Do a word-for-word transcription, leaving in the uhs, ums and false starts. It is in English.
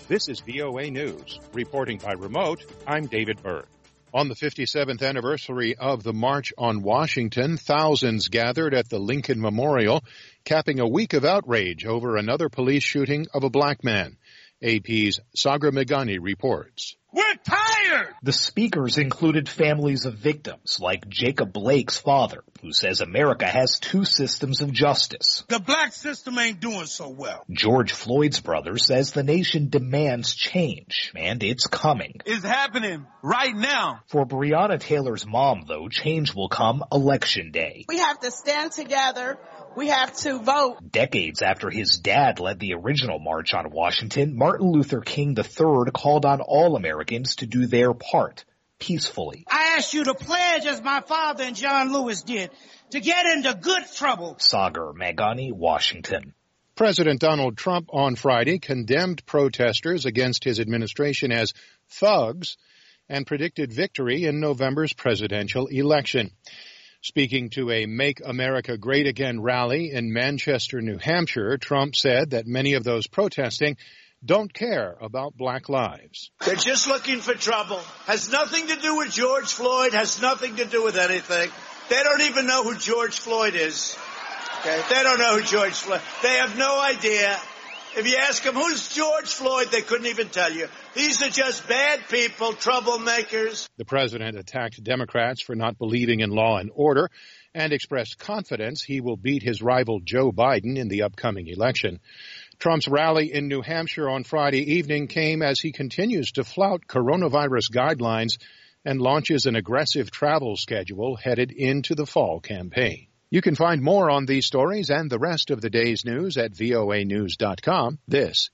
This is V O A News. Reporting by remote, I'm David Berg. On the fifty-seventh anniversary of the March on Washington, thousands gathered at the Lincoln Memorial, capping a week of outrage over another police shooting of a black man. A P's Sagar Meghani reports. We're tired! The speakers included families of victims, like Jacob Blake's father, who says America has two systems of justice. The black system ain't doing so well. George Floyd's brother says the nation demands change, and it's coming. It's happening right now. For Breonna Taylor's mom, though, change will come Election Day. We have to stand together. We have to vote. Decades after his dad led the original March on Washington, Martin Luther King the third called on all Americans to do their part, peacefully. I ask you to pledge, as my father and John Lewis did, to get into good trouble. Sagar Meghani, Washington. President Donald Trump on Friday condemned protesters against his administration as thugs and predicted victory in November's presidential election. Speaking to a Make America Great Again rally in Manchester, New Hampshire, Trump said that many of those protesting don't care about black lives. They're just looking for trouble. Has nothing to do with George Floyd, has nothing to do with anything. They don't even know who George Floyd is. Okay? They don't know who George Floyd is. They have no idea. If you ask them, who's George Floyd, they couldn't even tell you. These are just bad people, troublemakers. The president attacked Democrats for not believing in law and order and expressed confidence he will beat his rival Joe Biden in the upcoming election. Trump's rally in New Hampshire on Friday evening came as he continues to flout coronavirus guidelines and launches an aggressive travel schedule headed into the fall campaign. You can find more on these stories and the rest of the day's news at V O A news dot com. This